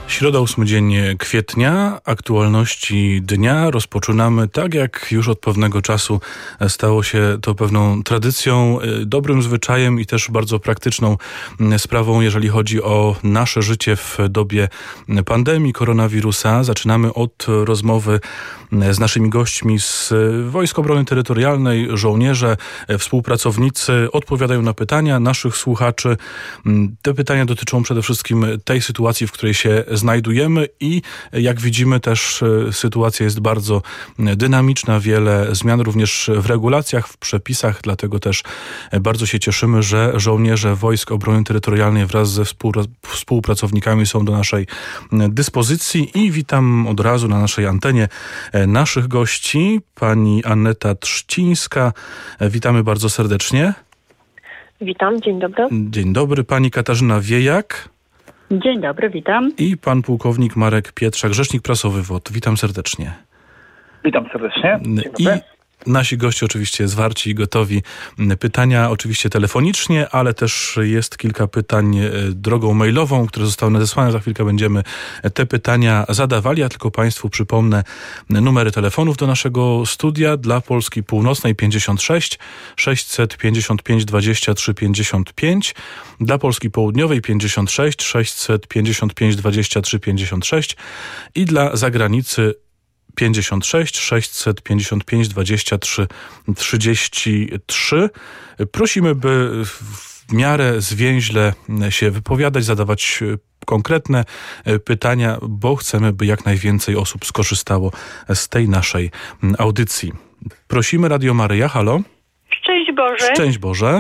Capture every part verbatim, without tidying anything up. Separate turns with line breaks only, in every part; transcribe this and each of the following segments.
Środa, ósmy dzień kwietnia, aktualności dnia rozpoczynamy tak, jak już od pewnego czasu stało się to pewną tradycją, dobrym zwyczajem i też bardzo praktyczną sprawą, jeżeli chodzi o nasze życie w dobie pandemii koronawirusa. Zaczynamy od rozmowy z naszymi gośćmi z Wojsk Obrony Terytorialnej. Żołnierze, współpracownicy odpowiadają na pytania naszych słuchaczy. Te pytania dotyczą przede wszystkim tej sytuacji, w której się znajdujemy i jak widzimy też sytuacja jest bardzo dynamiczna, wiele zmian również w regulacjach, w przepisach, dlatego też bardzo się cieszymy, że żołnierze Wojsk Obrony Terytorialnej wraz ze współpracownikami są do naszej dyspozycji i witam od razu na naszej antenie naszych gości, pani Aneta Trzcińska. Witamy bardzo serdecznie.
Witam, dzień dobry.
Dzień dobry, pani Katarzyna Wiejak.
Dzień dobry, witam.
I pan pułkownik Marek Pietrzak, rzecznik prasowy W O T. Witam serdecznie.
Witam serdecznie.
I nasi goście oczywiście zwarci i gotowi. Pytania oczywiście telefonicznie, ale też jest kilka pytań drogą mailową, które zostały nadesłane. Za chwilkę będziemy te pytania zadawali. Ja tylko państwu przypomnę numery telefonów do naszego studia. Dla Polski Północnej pięćdziesiąt sześć sześćset pięćdziesiąt pięć dwadzieścia trzy pięćdziesiąt pięć. Dla Polski Południowej pięćdziesiąt sześć sześćset pięćdziesiąt pięć dwadzieścia trzy pięćdziesiąt sześć i dla zagranicy pięćdziesiąt sześć sześćset pięćdziesiąt pięć dwadzieścia trzy trzydzieści trzy. Prosimy, by w miarę zwięźle się wypowiadać, zadawać konkretne pytania, bo chcemy, by jak najwięcej osób skorzystało z tej naszej audycji. Prosimy, Radio Maryja, halo.
Szczęść Boże.
Szczęść Boże.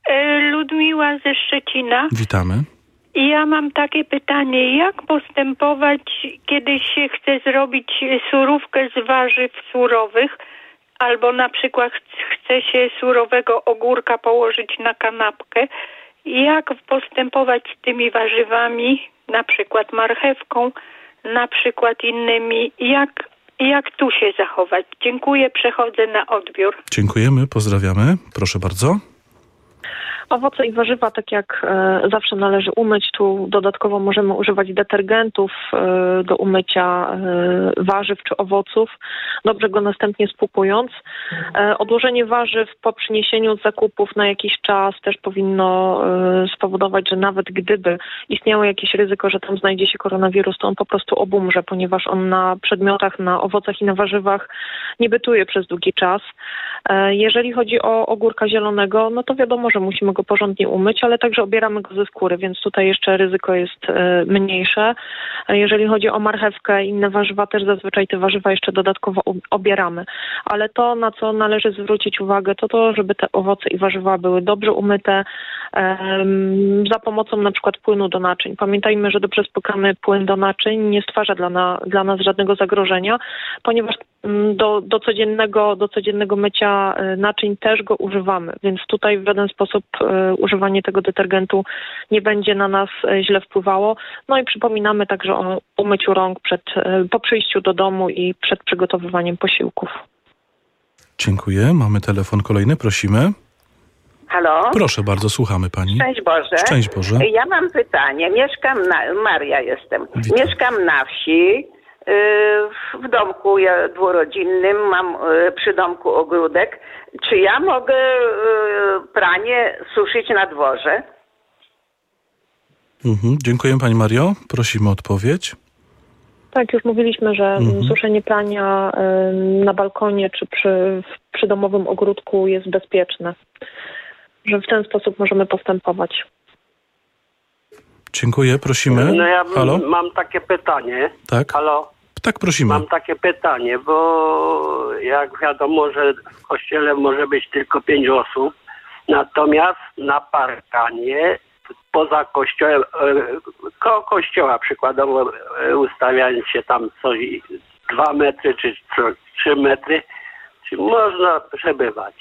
Ludmiła ze Szczecina.
Witamy.
Ja mam takie pytanie, jak postępować, kiedy się chce zrobić surówkę z warzyw surowych, albo na przykład chce się surowego ogórka położyć na kanapkę. Jak postępować z tymi warzywami, na przykład marchewką, na przykład innymi, jak, jak tu się zachować? Dziękuję, przechodzę na odbiór.
Dziękujemy, pozdrawiamy, proszę bardzo.
Owoce i warzywa, tak jak e, zawsze należy umyć. Tu dodatkowo możemy używać detergentów e, do umycia e, warzyw czy owoców, dobrze go następnie spłukując. E, odłożenie warzyw po przyniesieniu z zakupów na jakiś czas też powinno e, spowodować, że nawet gdyby istniało jakieś ryzyko, że tam znajdzie się koronawirus, to on po prostu obumrze, ponieważ on na przedmiotach, na owocach i na warzywach nie bytuje przez długi czas. E, jeżeli chodzi o ogórka zielonego, no to wiadomo, że musimy go porządnie umyć, ale także obieramy go ze skóry, więc tutaj jeszcze ryzyko jest e, mniejsze. Jeżeli chodzi o marchewkę i inne warzywa, też zazwyczaj te warzywa jeszcze dodatkowo obieramy. Ale to, na co należy zwrócić uwagę, to to, żeby te owoce i warzywa były dobrze umyte e, za pomocą na przykład płynu do naczyń. Pamiętajmy, że dobrze spłukany płyn do naczyń nie stwarza dla, na, dla nas żadnego zagrożenia, ponieważ do, do, codziennego, do codziennego mycia naczyń też go używamy, więc tutaj w żaden sposób używanie tego detergentu nie będzie na nas źle wpływało. No i przypominamy także o umyciu rąk przed, po przyjściu do domu i przed przygotowywaniem posiłków.
Dziękuję. Mamy telefon kolejny, prosimy.
Halo?
Proszę bardzo, słuchamy pani.
Szczęść Boże.
Szczęść Boże.
Ja mam pytanie. Mieszkam na... Maria jestem.
Witam.
Mieszkam na wsi, w domku dwurodzinnym, mam przy domku ogródek. Czy ja mogę pranie suszyć na dworze?
Mhm. Dziękuję pani Mario. Prosimy o odpowiedź.
Tak, już mówiliśmy, że
mhm.
suszenie prania na balkonie czy przy, przy domowym ogródku jest bezpieczne. Że w ten sposób możemy postępować.
Dziękuję, prosimy.
No ja
Halo?
mam takie pytanie.
Tak?
Halo?
Tak, prosimy.
Mam takie pytanie, bo jak wiadomo, że w kościele może być tylko pięć osób, natomiast na parkanie poza kościołem, koło kościoła przykładowo ustawiając się tam coś dwa metry czy trzy metry, czy można przebywać?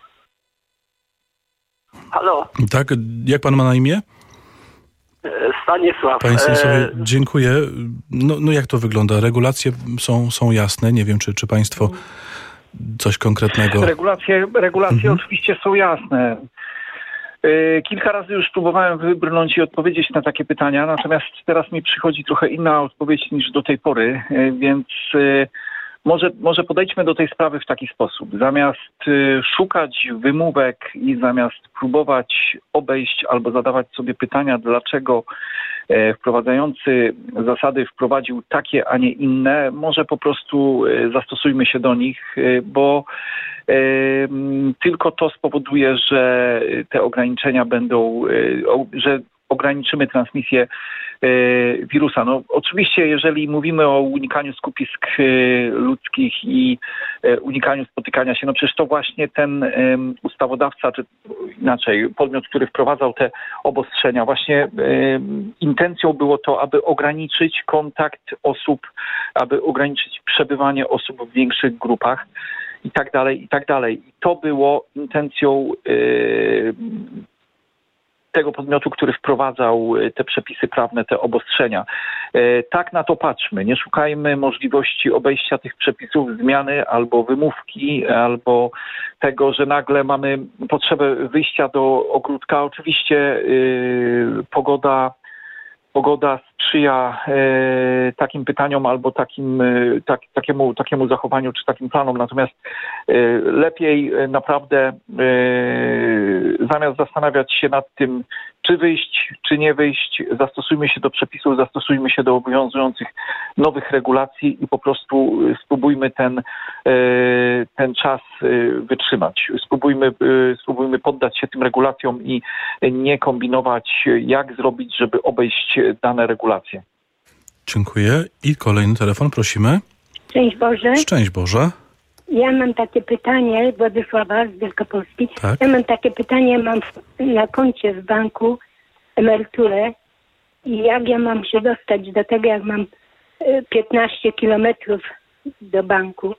Halo?
Tak, jak pan ma na imię?
Stanisław.
Panie Stanisławie,
e...
dziękuję. No, no jak to wygląda? Regulacje są, są jasne. Nie wiem, czy, czy państwo coś konkretnego...
Regulacje, regulacje
mhm.
oczywiście są jasne. Kilka razy już próbowałem wybrnąć i odpowiedzieć na takie pytania, natomiast teraz mi przychodzi trochę inna odpowiedź niż do tej pory, więc może, może podejdźmy do tej sprawy w taki sposób. Zamiast szukać wymówek i zamiast próbować obejść albo zadawać sobie pytania, dlaczego wprowadzający zasady wprowadził takie, a nie inne, może po prostu zastosujmy się do nich, bo tylko to spowoduje, że te ograniczenia będą, że ograniczymy transmisję wirusa. No, oczywiście, jeżeli mówimy o unikaniu skupisk ludzkich i unikaniu spotykania się, no przecież to właśnie ten ustawodawca, czy inaczej podmiot, który wprowadzał te obostrzenia, właśnie intencją było to, aby ograniczyć kontakt osób, aby ograniczyć przebywanie osób w większych grupach i tak dalej, i tak dalej. I to było intencją tego podmiotu, który wprowadzał te przepisy prawne, te obostrzenia. Tak na to patrzmy. Nie szukajmy możliwości obejścia tych przepisów, zmiany albo wymówki, albo tego, że nagle mamy potrzebę wyjścia do ogródka. Oczywiście yy, pogoda Pogoda sprzyja e, takim pytaniom albo takim, e, tak, takiemu, takiemu zachowaniu czy takim planom. Natomiast e, lepiej e, naprawdę e, zamiast zastanawiać się nad tym, czy wyjść, czy nie wyjść, zastosujmy się do przepisów, zastosujmy się do obowiązujących nowych regulacji i po prostu spróbujmy ten, e, ten czas e, wytrzymać. Spróbujmy, e, spróbujmy poddać się tym regulacjom i nie kombinować, jak zrobić, żeby obejść dane regulacje.
Dziękuję. I kolejny telefon, prosimy.
Szczęść Boże.
Szczęść Boże.
Ja mam takie pytanie, Władysława z Wielkopolski.
Tak.
Ja mam takie pytanie, mam na koncie w banku emeryturę i jak ja mam się dostać do tego, jak mam piętnaście kilometrów do banku.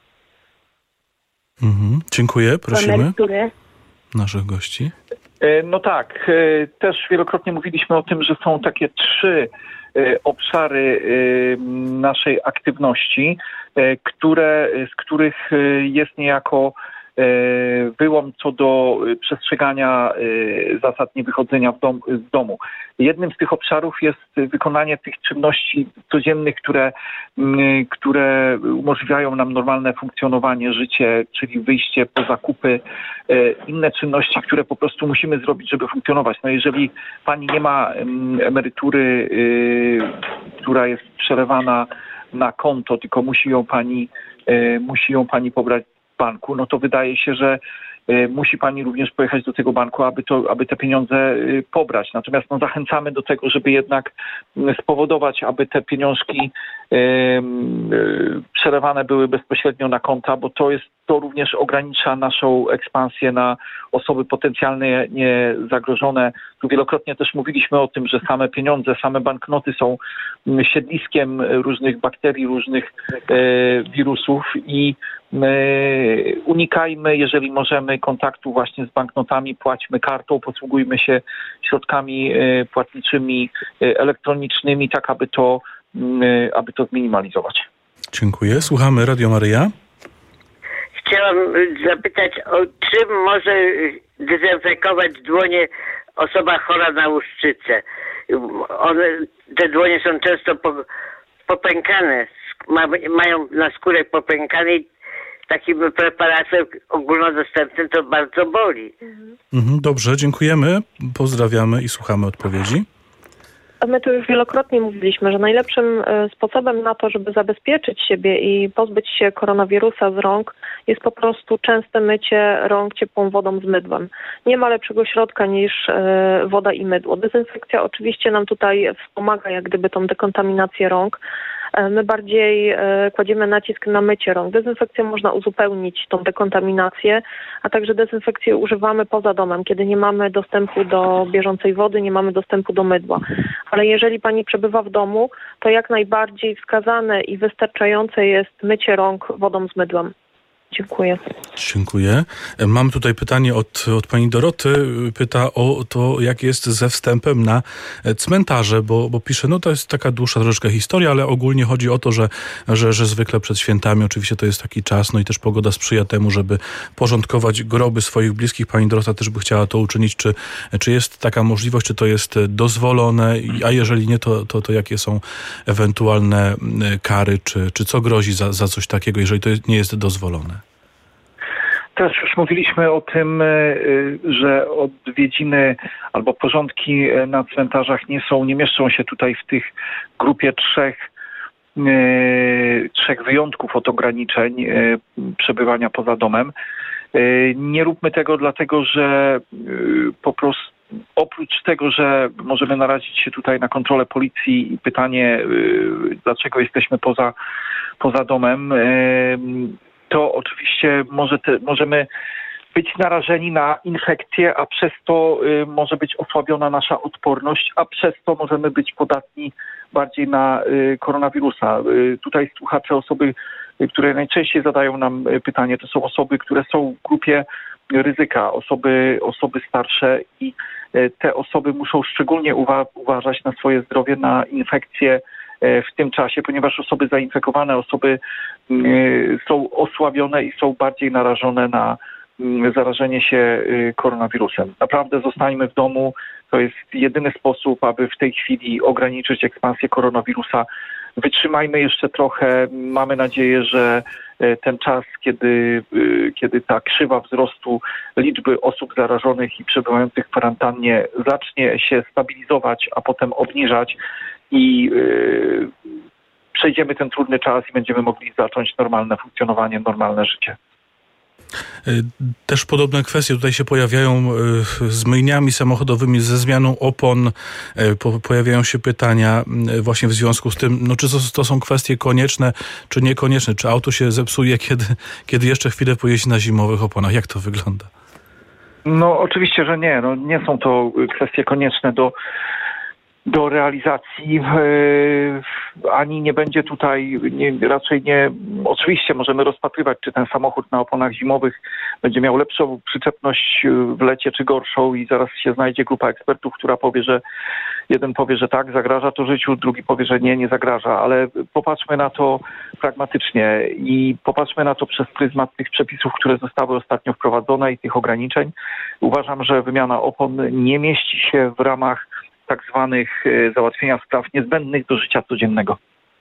Mhm. Dziękuję, prosimy
Emeryturę.
naszych gości.
No tak, też wielokrotnie mówiliśmy o tym, że są takie trzy obszary naszej aktywności, które, z których jest niejako wyłom co do przestrzegania zasad niewychodzenia w dom, z domu. Jednym z tych obszarów jest wykonanie tych czynności codziennych, które, które umożliwiają nam normalne funkcjonowanie, życie, czyli wyjście po zakupy, inne czynności, które po prostu musimy zrobić, żeby funkcjonować. No jeżeli pani nie ma emerytury, która jest przelewana na konto, tylko musi ją pani, musi ją pani pobrać banku, no to wydaje się, że y, musi pani również pojechać do tego banku, aby, to, aby te pieniądze y, pobrać. Natomiast no, zachęcamy do tego, żeby jednak y, spowodować, aby te pieniążki y, y, przelewane były bezpośrednio na konta, bo to jest to również ogranicza naszą ekspansję na osoby potencjalnie niezagrożone. Tu wielokrotnie też mówiliśmy o tym, że same pieniądze, same banknoty są siedliskiem różnych bakterii, różnych e, wirusów i e, unikajmy, jeżeli możemy, kontaktu właśnie z banknotami, płaćmy kartą, posługujmy się środkami e, płatniczymi e, elektronicznymi, tak aby to, e, aby to zminimalizować.
Dziękuję. Słuchamy Radio Maryja.
Chciałam zapytać, o czym może dezynfekować dłonie osoba chora na łuszczycę. One, te dłonie są często po, popękane, ma, mają na skórek popękane i takim preparatem ogólnodostępnym to bardzo boli.
Mhm, dobrze, dziękujemy, pozdrawiamy i słuchamy odpowiedzi.
My tu już wielokrotnie mówiliśmy, że najlepszym sposobem na to, żeby zabezpieczyć siebie i pozbyć się koronawirusa z rąk, jest po prostu częste mycie rąk ciepłą wodą z mydłem. Nie ma lepszego środka niż woda i mydło. Dezynfekcja oczywiście nam tutaj wspomaga jak gdyby tą dekontaminację rąk. My bardziej kładziemy nacisk na mycie rąk. Dezynfekcją można uzupełnić tą dekontaminację, a także dezynfekcję używamy poza domem, kiedy nie mamy dostępu do bieżącej wody, nie mamy dostępu do mydła. Ale jeżeli pani przebywa w domu, to jak najbardziej wskazane i wystarczające jest mycie rąk wodą z mydłem. Dziękuję.
Dziękuję. Mam tutaj pytanie od, od pani Doroty. Pyta o to, jak jest ze wstępem na cmentarze, bo, bo pisze, no to jest taka dłuższa troszeczkę historia, ale ogólnie chodzi o to, że, że, że zwykle przed świętami oczywiście to jest taki czas, no i też pogoda sprzyja temu, żeby porządkować groby swoich bliskich. Pani Dorota też by chciała to uczynić. Czy, czy jest taka możliwość, czy to jest dozwolone, a jeżeli nie, to, to, to jakie są ewentualne kary, czy, czy co grozi za, za coś takiego, jeżeli to nie jest dozwolone?
Też już mówiliśmy o tym, że odwiedziny albo porządki na cmentarzach nie są, nie mieszczą się tutaj w tych grupie trzech, trzech wyjątków od ograniczeń przebywania poza domem. Nie róbmy tego dlatego, że po prostu oprócz tego, że możemy narazić się tutaj na kontrolę policji i pytanie, dlaczego jesteśmy poza, poza domem, to oczywiście może te, możemy być narażeni na infekcję, a przez to y, może być osłabiona nasza odporność, a przez to możemy być podatni bardziej na y, koronawirusa. Y, tutaj słuchacze, osoby, y, które najczęściej zadają nam y, pytanie, to są osoby, które są w grupie ryzyka, osoby, osoby starsze i y, te osoby muszą szczególnie uwa- uważać na swoje zdrowie, na infekcje w tym czasie, ponieważ osoby zainfekowane, osoby y, są osłabione i są bardziej narażone na y, zarażenie się y, koronawirusem. Naprawdę zostańmy w domu. To jest jedyny sposób, aby w tej chwili ograniczyć ekspansję koronawirusa. Wytrzymajmy jeszcze trochę. Mamy nadzieję, że y, ten czas, kiedy, y, kiedy ta krzywa wzrostu liczby osób zarażonych i przebywających w kwarantannie zacznie się stabilizować, a potem obniżać, i yy, przejdziemy ten trudny czas i będziemy mogli zacząć normalne funkcjonowanie, normalne życie.
Też podobne kwestie tutaj się pojawiają z myjniami samochodowymi, ze zmianą opon. Po, pojawiają się pytania właśnie w związku z tym, no czy to, to są kwestie konieczne, czy niekonieczne? Czy auto się zepsuje, kiedy, kiedy jeszcze chwilę pojeździ na zimowych oponach? Jak to wygląda?
No oczywiście, że nie. No, nie są to kwestie konieczne do do realizacji, yy, ani nie będzie tutaj, nie, raczej nie, oczywiście możemy rozpatrywać, czy ten samochód na oponach zimowych będzie miał lepszą przyczepność w lecie, czy gorszą i zaraz się znajdzie grupa ekspertów, która powie, że jeden powie, że tak, zagraża to życiu, drugi powie, że nie, nie zagraża, ale popatrzmy na to pragmatycznie i popatrzmy na to przez pryzmat tych przepisów, które zostały ostatnio wprowadzone i tych ograniczeń. Uważam, że wymiana opon nie mieści się w ramach tak zwanych załatwienia spraw niezbędnych do życia codziennego.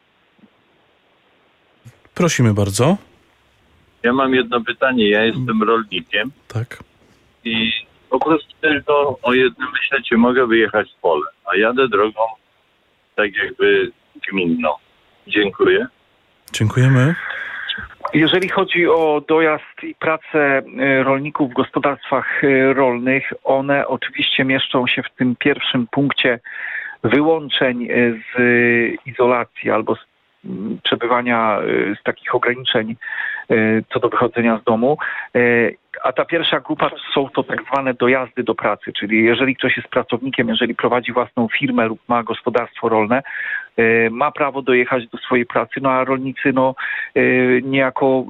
Prosimy bardzo.
Ja mam jedno pytanie. Ja jestem rolnikiem.
Tak.
I po prostu tylko o jednym myślę, czy mogę wyjechać w pole. A jadę drogą tak jakby gminną. Dziękuję.
Dziękujemy.
Jeżeli chodzi o dojazd i pracę rolników w gospodarstwach rolnych, one oczywiście mieszczą się w tym pierwszym punkcie wyłączeń z izolacji albo z przebywania, z takich ograniczeń co do wychodzenia z domu. A ta pierwsza grupa są to tak zwane dojazdy do pracy, czyli jeżeli ktoś jest pracownikiem, jeżeli prowadzi własną firmę lub ma gospodarstwo rolne, ma prawo dojechać do swojej pracy, no a rolnicy no niejako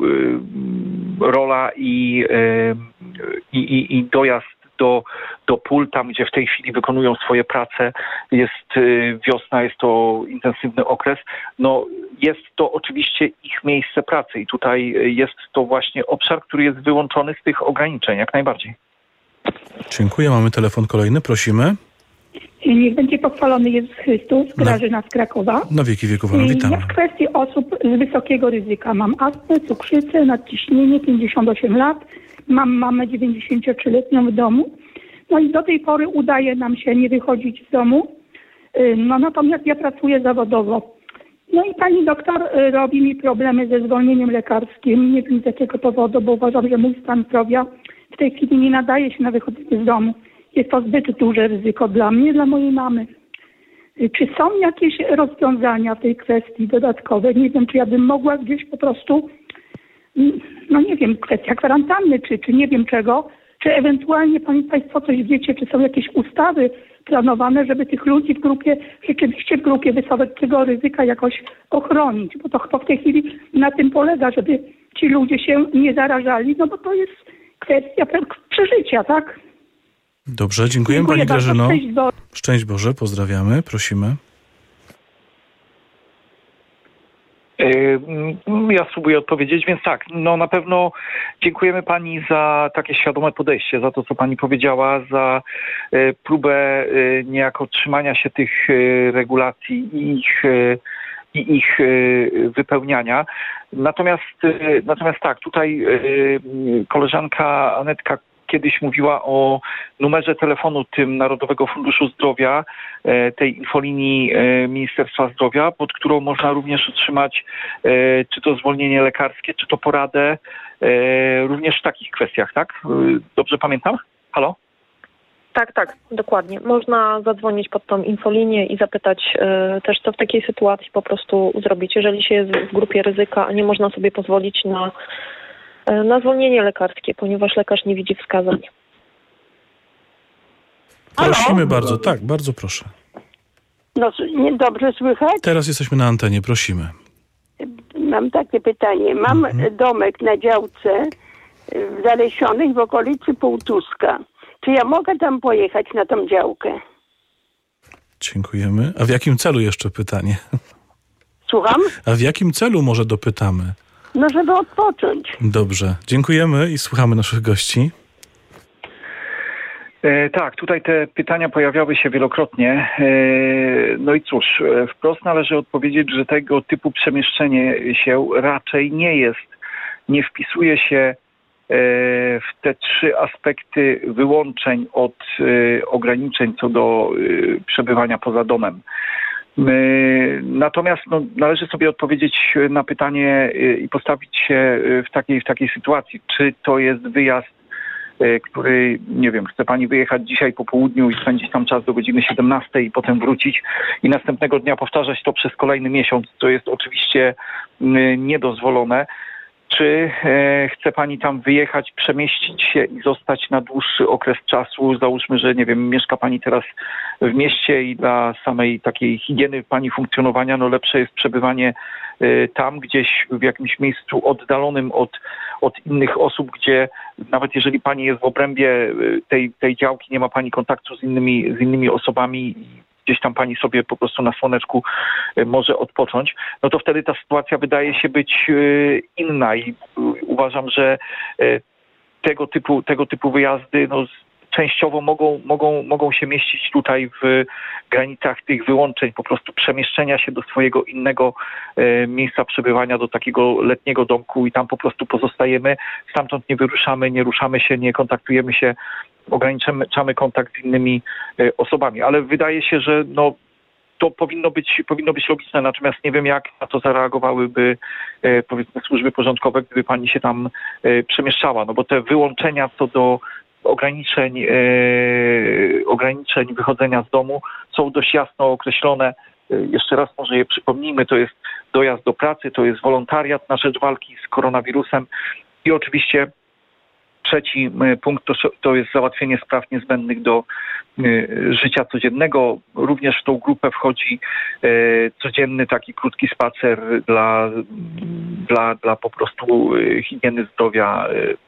rola i, i, i, i dojazd do, do pól, tam gdzie w tej chwili wykonują swoje prace, jest wiosna, jest to intensywny okres, no jest to oczywiście ich miejsce pracy i tutaj jest to właśnie obszar, który jest wyłączony z tych ograniczeń, jak najbardziej.
Dziękuję, mamy telefon kolejny, prosimy.
Niech będzie pochwalony Jezus Chrystus, Grażyna z Krakowa.
Na wieki wieków, no, witamy.
Ja w kwestii osób z wysokiego ryzyka mam astmę, cukrzycę, nadciśnienie, pięćdziesiąt osiem lat. Mam mamę dziewięćdziesięciotrzyletnią w domu. No i do tej pory udaje nam się nie wychodzić z domu. No natomiast ja pracuję zawodowo. No i pani doktor robi mi problemy ze zwolnieniem lekarskim. Nie wiem z jakiego powodu, bo uważam, że mój stan zdrowia w tej chwili nie nadaje się na wychodzenie z domu. Jest to zbyt duże ryzyko dla mnie, dla mojej mamy. Czy są jakieś rozwiązania w tej kwestii dodatkowe? Nie wiem, czy ja bym mogła gdzieś po prostu, no nie wiem, kwestia kwarantanny, czy, czy nie wiem czego, czy ewentualnie Państwo coś wiecie, czy są jakieś ustawy planowane, żeby tych ludzi w grupie, rzeczywiście w grupie wysokiego ryzyka jakoś ochronić, bo to chyba w tej chwili na tym polega, żeby ci ludzie się nie zarażali, no bo to jest kwestia przeżycia, tak?
Dobrze, dziękuję,
Dziękuję
Pani
bardzo.
Grażyno.
Szczęść Boże.
Szczęść Boże, pozdrawiamy, prosimy.
Ja spróbuję odpowiedzieć, więc tak, no na pewno dziękujemy Pani za takie świadome podejście, za to, co Pani powiedziała, za próbę niejako trzymania się tych regulacji i ich, i ich wypełniania. Natomiast, natomiast tak, tutaj koleżanka Anetka kiedyś mówiła o numerze telefonu tym Narodowego Funduszu Zdrowia, tej infolinii Ministerstwa Zdrowia, pod którą można również otrzymać czy to zwolnienie lekarskie, czy to poradę, również w takich kwestiach, tak? Dobrze pamiętam? Halo?
Tak, tak, dokładnie. Można zadzwonić pod tą infolinię i zapytać y, też, co w takiej sytuacji po prostu zrobić, jeżeli się jest w grupie ryzyka, a nie można sobie pozwolić na na zwolnienie lekarskie, ponieważ lekarz nie widzi wskazań.
Prosimy
Halo?
bardzo, tak, bardzo proszę.
No, nie dobrze słychać?
Teraz jesteśmy na antenie, prosimy.
Mam takie pytanie. Mam
Mhm.
domek na działce w Zalesionych w okolicy Półtuska. Czy ja mogę tam pojechać na tą działkę?
Dziękujemy. A w jakim celu jeszcze pytanie?
Słucham?
A w jakim celu może dopytamy?
No, żeby odpocząć.
Dobrze, dziękujemy i słuchamy naszych gości.
E, tak, tutaj te pytania pojawiały się wielokrotnie. E, no i cóż, e, wprost należy odpowiedzieć, że tego typu przemieszczenie się raczej nie jest, nie wpisuje się e, w te trzy aspekty wyłączeń od e, ograniczeń co do e, przebywania poza domem. Natomiast no, należy sobie odpowiedzieć na pytanie i postawić się w takiej, w takiej sytuacji, czy to jest wyjazd, który, nie wiem, chce Pani wyjechać dzisiaj po południu i spędzić tam czas do godziny siedemnastej i potem wrócić i następnego dnia powtarzać to przez kolejny miesiąc, co jest oczywiście niedozwolone. Czy e, chce Pani tam wyjechać, przemieścić się i zostać na dłuższy okres czasu? Załóżmy, że nie wiem, mieszka Pani teraz w mieście i dla samej takiej higieny Pani funkcjonowania, no lepsze jest przebywanie e, tam gdzieś w jakimś miejscu oddalonym od, od innych osób, gdzie nawet jeżeli Pani jest w obrębie tej, tej działki, nie ma Pani kontaktu z innymi, z innymi osobami, gdzieś tam Pani sobie po prostu na słoneczku może odpocząć, no to wtedy ta sytuacja wydaje się być inna i uważam, że tego typu, tego typu wyjazdy no, częściowo mogą, mogą, mogą się mieścić tutaj w granicach tych wyłączeń, po prostu przemieszczenia się do swojego innego miejsca przebywania, do takiego letniego domku i tam po prostu pozostajemy, stamtąd nie wyruszamy, nie ruszamy się, nie kontaktujemy się, ograniczamy kontakt z innymi osobami, ale wydaje się, że no, to powinno być, powinno być logiczne, natomiast nie wiem, jak na to zareagowałyby powiedzmy służby porządkowe, gdyby Pani się tam przemieszczała, no bo te wyłączenia co do ograniczeń, e, ograniczeń wychodzenia z domu są dość jasno określone. E, jeszcze raz może je przypomnijmy, to jest dojazd do pracy, to jest wolontariat na rzecz walki z koronawirusem i oczywiście trzeci e, punkt to, to jest załatwienie spraw niezbędnych do e, życia codziennego. Również w tą grupę wchodzi e, codzienny taki krótki spacer dla, dla, dla po prostu e, higieny zdrowia. E,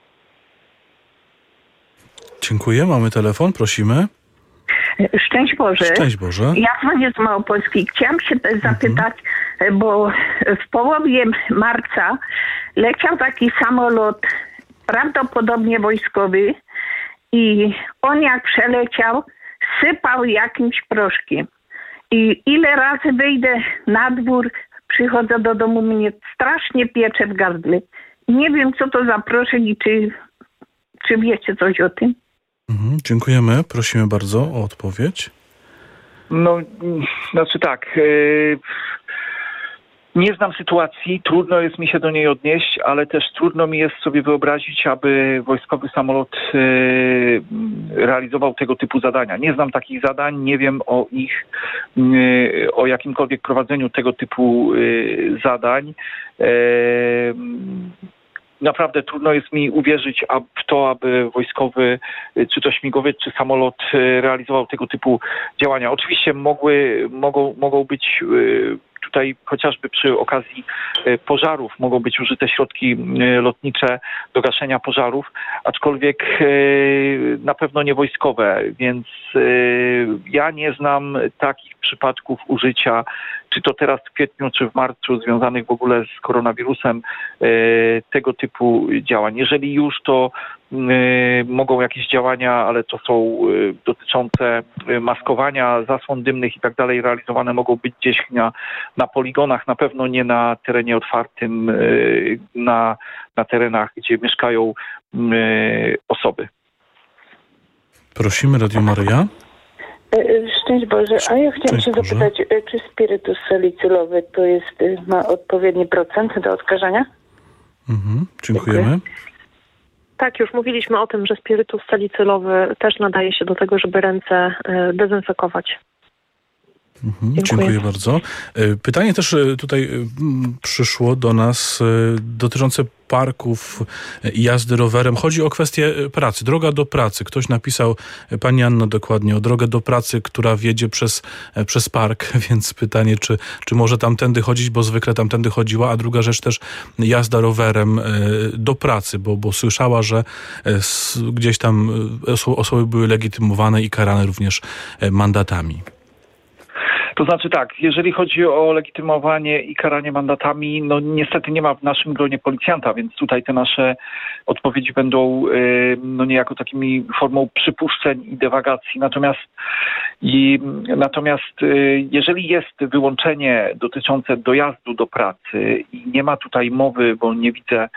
Dziękuję, mamy telefon, prosimy.
Szczęść Boże.
Szczęść Boże.
Ja dzwonię z Małopolski. Chciałam się też zapytać, mhm. bo w połowie marca leciał taki samolot, prawdopodobnie wojskowy i on jak przeleciał, sypał jakimś proszkiem. I ile razy wyjdę na dwór, przychodzę do domu, mnie strasznie piecze w gardle. Nie wiem, co to za proszek i czy, czy wiecie coś o tym?
Mhm, dziękujemy. Prosimy bardzo o odpowiedź.
No, znaczy tak. Yy, nie znam sytuacji, trudno jest mi się do niej odnieść, ale też trudno mi jest sobie wyobrazić, aby wojskowy samolot yy, realizował tego typu zadania. Nie znam takich zadań, nie wiem o ich, yy, o jakimkolwiek prowadzeniu tego typu yy, zadań. Yy, Naprawdę trudno jest mi uwierzyć w to, aby wojskowy, czy to śmigłowiec, czy samolot realizował tego typu działania. Oczywiście mogły, mogą, mogą być tutaj chociażby przy okazji pożarów mogą być użyte środki lotnicze do gaszenia pożarów, aczkolwiek na pewno nie wojskowe, więc ja nie znam takich przypadków użycia, czy to teraz w kwietniu, czy w marcu, związanych w ogóle z koronawirusem, tego typu działań. Jeżeli już, to mogą jakieś działania, ale to są dotyczące maskowania, zasłon dymnych i tak dalej, realizowane mogą być gdzieś na, na poligonach, na pewno nie na terenie otwartym, na, na terenach, gdzie mieszkają osoby.
Prosimy, Radio Maryja.
Szczęść Boże, a ja chciałam
Szczęść
się
Boże.
zapytać, czy spirytus salicylowy to jest, ma odpowiedni procent do odkażania?
Mhm, dziękujemy.
Dziękuję.
Tak, już mówiliśmy o tym, że spirytus salicylowy też nadaje się do tego, żeby ręce dezynfekować.
Mhm, dziękuję bardzo. Pytanie też tutaj przyszło do nas dotyczące parków i jazdy rowerem. Chodzi o kwestię pracy. Droga do pracy. Ktoś napisał, pani Anno dokładnie, o drogę do pracy, która wiedzie przez, przez park, więc pytanie, czy, czy może tamtędy chodzić, bo zwykle tamtędy chodziła, a druga rzecz też jazda rowerem do pracy, bo, bo słyszała, że gdzieś tam osoby były legitymowane i karane również mandatami.
To znaczy tak, jeżeli chodzi o legitymowanie i karanie mandatami, no niestety nie ma w naszym gronie policjanta, więc tutaj te nasze odpowiedzi będą no niejako takimi formą przypuszczeń i dywagacji. Natomiast i natomiast jeżeli jest wyłączenie dotyczące dojazdu do pracy i nie ma tutaj mowy, bo nie widzę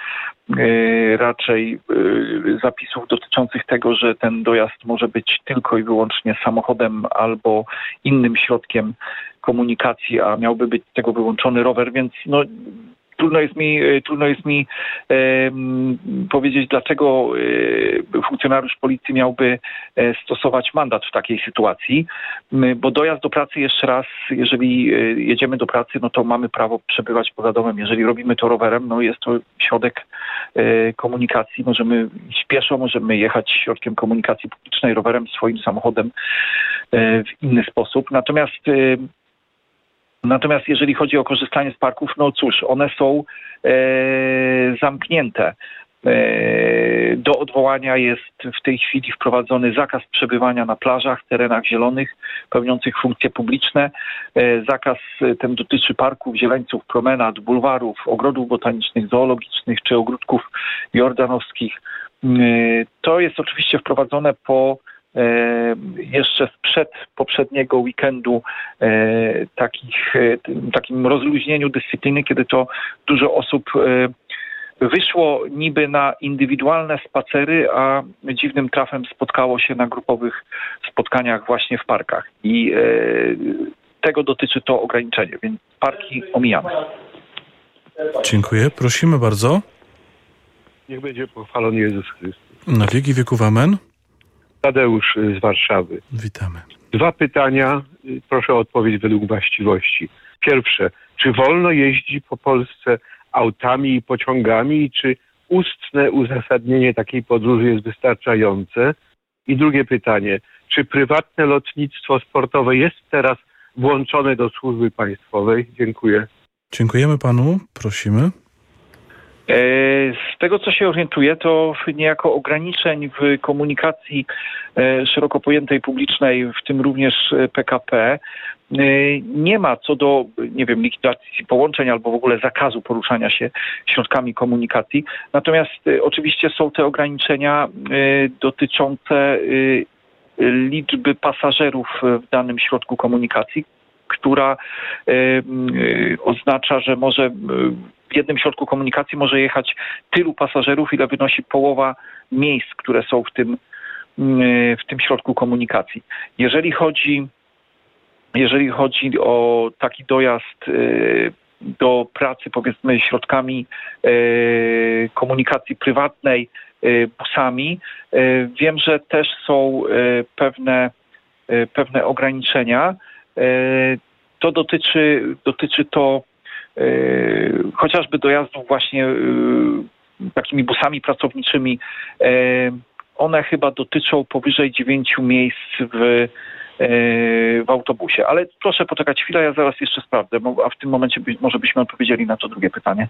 raczej zapisów dotyczących tego, że ten dojazd może być tylko i wyłącznie samochodem albo innym środkiem komunikacji, a miałby być z tego wyłączony rower, więc no trudno jest mi, trudno jest mi e, powiedzieć, dlaczego e, funkcjonariusz policji miałby e, stosować mandat w takiej sytuacji, bo dojazd do pracy, jeszcze raz, jeżeli e, jedziemy do pracy, no to mamy prawo przebywać poza domem. Jeżeli robimy to rowerem, no jest to środek e, komunikacji. Możemy iść pieszo, możemy jechać środkiem komunikacji publicznej, rowerem, swoim samochodem e, w inny sposób. Natomiast e, Natomiast jeżeli chodzi o korzystanie z parków, no cóż, one są e, zamknięte. E, do odwołania jest w tej chwili wprowadzony zakaz przebywania na plażach, terenach zielonych, pełniących funkcje publiczne. E, zakaz ten dotyczy parków, zieleńców, promenad, bulwarów, ogrodów botanicznych, zoologicznych czy ogródków jordanowskich. E, to jest oczywiście wprowadzone po jeszcze sprzed poprzedniego weekendu e, takich, e, takim rozluźnieniu dyscypliny, kiedy to dużo osób e, wyszło niby na indywidualne spacery, a dziwnym trafem spotkało się na grupowych spotkaniach właśnie w parkach. I e, tego dotyczy to ograniczenie, więc parki omijamy.
Dziękuję. Prosimy bardzo.
Niech będzie pochwalony Jezus Chrystus.
Na wieki wieków amen.
Tadeusz z Warszawy.
Witamy.
Dwa pytania, proszę o odpowiedź według właściwości. Pierwsze, czy wolno jeździ po Polsce autami i pociągami i czy ustne uzasadnienie takiej podróży jest wystarczające? I drugie pytanie, czy prywatne lotnictwo sportowe jest teraz włączone do służby państwowej? Dziękuję.
Dziękujemy panu, prosimy.
Z tego, co się orientuję, to niejako ograniczeń w komunikacji szeroko pojętej publicznej, w tym również P K P, nie ma co do, nie wiem, likwidacji połączeń albo w ogóle zakazu poruszania się środkami komunikacji. Natomiast oczywiście są te ograniczenia dotyczące liczby pasażerów w danym środku komunikacji, która oznacza, że może w jednym środku komunikacji może jechać tylu pasażerów, ile wynosi połowa miejsc, które są w tym, w tym środku komunikacji. Jeżeli chodzi, jeżeli chodzi o taki dojazd do pracy, powiedzmy, środkami komunikacji prywatnej, busami, wiem, że też są pewne, pewne ograniczenia. To dotyczy, dotyczy to Yy, chociażby dojazdów właśnie yy, takimi busami pracowniczymi. Yy, one chyba dotyczą powyżej dziewięciu miejsc w, w autobusie. Ale proszę poczekać chwilę, ja zaraz jeszcze sprawdzę, a w tym momencie by, może byśmy odpowiedzieli na to drugie pytanie.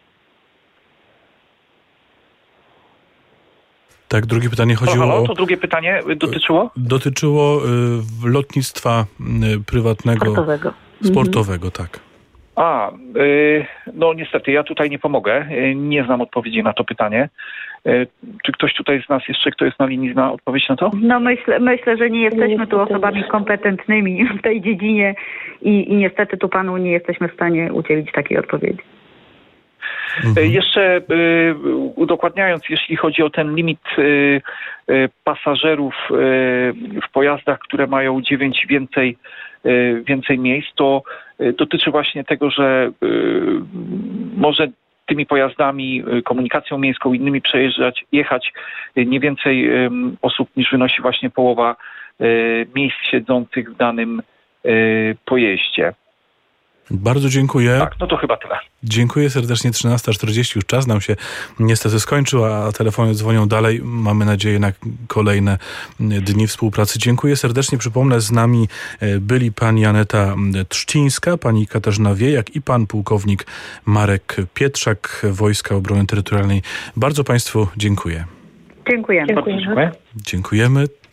Tak, drugie pytanie chodziło
halo,
o...
To drugie pytanie dotyczyło?
Dotyczyło y, lotnictwa y, prywatnego.
Sportowego.
Sportowego, mhm. tak.
A, y, no niestety, ja tutaj nie pomogę. Y, nie znam odpowiedzi na to pytanie. Y, czy ktoś tutaj z nas jeszcze, kto jest na linii, zna odpowiedź na to?
No myślę, myślę, że nie jesteśmy tu osobami kompetentnymi w tej dziedzinie i, i niestety tu panu nie jesteśmy w stanie udzielić takiej odpowiedzi.
Mhm. Jeszcze y, udokładniając, jeśli chodzi o ten limit y, y, pasażerów y, w pojazdach, które mają dziewięć więcej, y, więcej miejsc, to y, dotyczy właśnie tego, że y, może tymi pojazdami, y, komunikacją miejską, innymi przejeżdżać, jechać y, nie więcej y, osób niż wynosi właśnie połowa y, miejsc siedzących w danym y, pojeździe.
Bardzo dziękuję.
Tak, no to chyba tyle.
Dziękuję serdecznie. trzynasta czterdzieści, już czas nam się niestety skończył, a telefony dzwonią dalej. Mamy nadzieję na kolejne dni współpracy. Dziękuję serdecznie. Przypomnę, z nami byli pani Aneta Trzcińska, pani Katarzyna Wiejak i pan pułkownik Marek Pietrzak, Wojska Obrony Terytorialnej. Bardzo państwu dziękuję.
Dziękujemy.
Dziękujemy.
Dziękujemy.